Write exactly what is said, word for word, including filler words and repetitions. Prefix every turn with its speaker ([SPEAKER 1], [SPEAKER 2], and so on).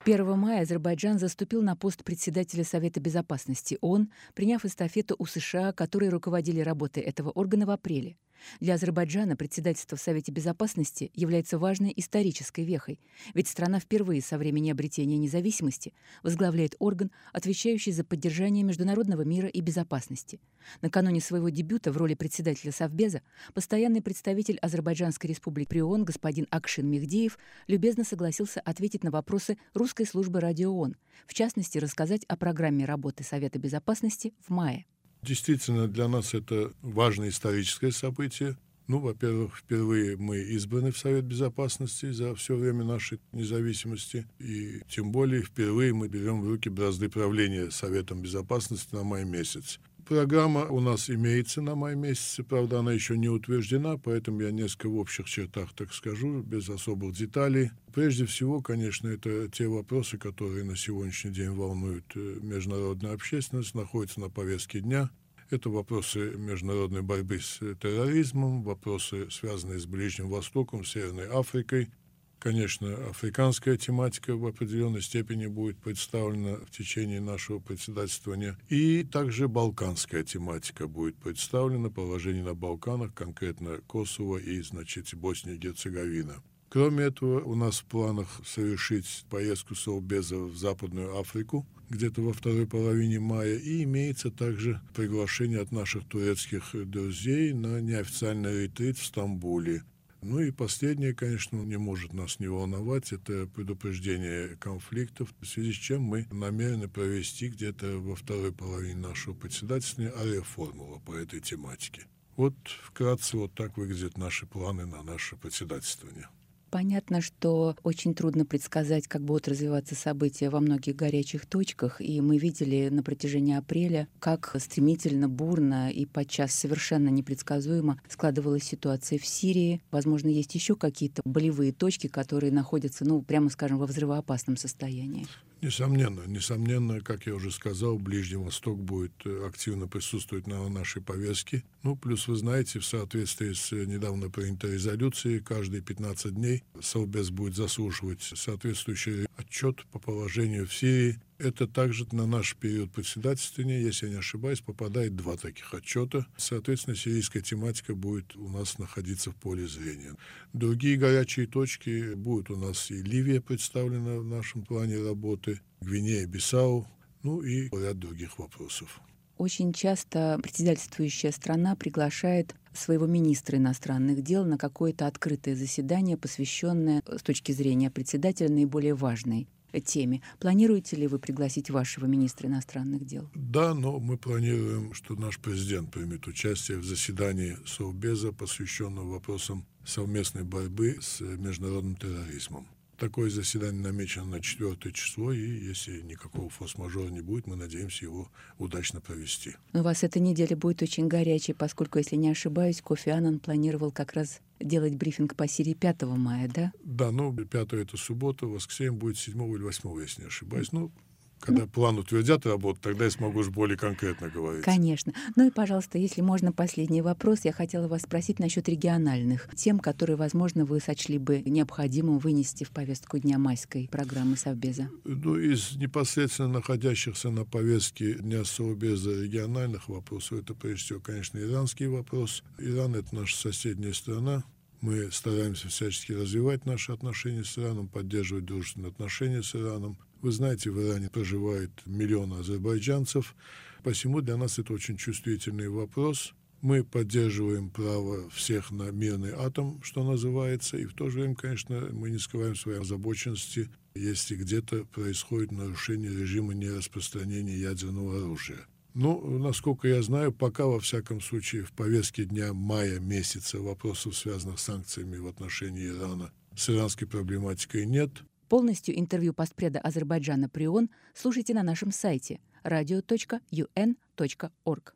[SPEAKER 1] первого мая Азербайджан заступил на пост председателя Совета Безопасности ООН, приняв эстафету у США, которые руководили работой этого органа в апреле. Для Азербайджана председательство в Совете Безопасности является важной исторической вехой, ведь страна впервые со времени обретения независимости возглавляет орган, отвечающий за поддержание международного мира и безопасности. Накануне своего дебюта в роли председателя Совбеза постоянный представитель Азербайджанской республики при ООН господин Акшин Мехдиев любезно согласился ответить на вопросы русской службы радио ООН, в частности, рассказать о программе работы Совета Безопасности в мае.
[SPEAKER 2] Действительно, для нас это важное историческое событие. Ну, во-первых, впервые мы избраны в Совет Безопасности за все время нашей независимости. И тем более впервые мы берем в руки бразды правления Советом Безопасности на май месяц. Программа у нас имеется на май месяце, правда, она еще не утверждена, поэтому я несколько в общих чертах так скажу, без особых деталей. Прежде всего, конечно, это те вопросы, которые на сегодняшний день волнуют международную общественность, находятся на повестке дня. Это вопросы международной борьбы с терроризмом, вопросы, связанные с Ближним Востоком, Северной Африкой. Конечно, африканская тематика в определенной степени будет представлена в течение нашего председательствования. И также балканская тематика будет представлена, положение на Балканах, конкретно Косово и, значит, Босния и Герцеговина. Кроме этого, у нас в планах совершить поездку Совбеза в Западную Африку, где-то во второй половине мая, и имеется также приглашение от наших турецких друзей на неофициальный ретрит в Стамбуле. Ну и последнее, конечно, не может нас не волновать, это предупреждение конфликтов, в связи с чем мы намерены провести где-то во второй половине нашего председательства авиаформулу по этой тематике. Вот вкратце вот так выглядят наши планы на наше председательствование.
[SPEAKER 1] Понятно, что очень трудно предсказать, как будут развиваться события во многих горячих точках, и мы видели на протяжении апреля, как стремительно, бурно и подчас совершенно непредсказуемо складывалась ситуация в Сирии. Возможно, есть еще какие-то болевые точки, которые находятся, ну, прямо скажем, во взрывоопасном состоянии.
[SPEAKER 2] Несомненно, несомненно, как я уже сказал, Ближний Восток будет активно присутствовать на нашей повестке. Ну, плюс, вы знаете, в соответствии с недавно принятой резолюцией, каждые пятнадцать дней Совбез будет заслушивать соответствующий отчет по положению в Сирии. Это также на наш период председательствования, если я не ошибаюсь, попадает два таких отчета. Соответственно, сирийская тематика будет у нас находиться в поле зрения. Другие горячие точки будут у нас и Ливия представлена в нашем плане работы, Гвинея-Бисау, ну и ряд других вопросов.
[SPEAKER 1] Очень часто председательствующая страна приглашает своего министра иностранных дел на какое-то открытое заседание, посвященное с точки зрения председателя наиболее важной теме. Планируете ли вы пригласить вашего министра иностранных дел?
[SPEAKER 2] Да, но мы планируем, что наш президент примет участие в заседании Совбеза, посвященном вопросам совместной борьбы с международным терроризмом. Такое заседание намечено на четвертое число, и если никакого форс-мажора не будет, мы надеемся его удачно провести.
[SPEAKER 1] У вас эта неделя будет очень горячей, поскольку, если не ошибаюсь, Кофи Аннан планировал как раз делать брифинг по Сирии пятого мая, да?
[SPEAKER 2] Да, ну, пятого это суббота, воскресенье будет седьмого или восьмого, если не ошибаюсь. Ну, когда ну, план утвердят работу, тогда я смогу уж более конкретно говорить.
[SPEAKER 1] Конечно. Ну и, пожалуйста, если можно, последний вопрос. Я хотела вас спросить насчет региональных тем, которые, возможно, вы сочли бы необходимым вынести в повестку дня майской программы Совбеза.
[SPEAKER 2] Ну, из непосредственно находящихся на повестке дня Совбеза региональных вопросов, это, прежде всего, конечно, иранский вопрос. Иран — это наша соседняя страна. Мы стараемся всячески развивать наши отношения с Ираном, поддерживать дружественные отношения с Ираном. Вы знаете, в Иране проживает миллион азербайджанцев, посему для нас это очень чувствительный вопрос. Мы поддерживаем право всех на мирный атом, что называется, и в то же время, конечно, мы не скрываем своей озабоченности, если где-то происходит нарушение режима нераспространения ядерного оружия. Ну, насколько я знаю, пока, во всяком случае, в повестке дня мая месяца вопросов, связанных с санкциями в отношении Ирана, с иранской проблематикой нет.
[SPEAKER 1] Полностью интервью постпреда Азербайджана при ООН слушайте на нашем сайте радио точка ю эн точка орг.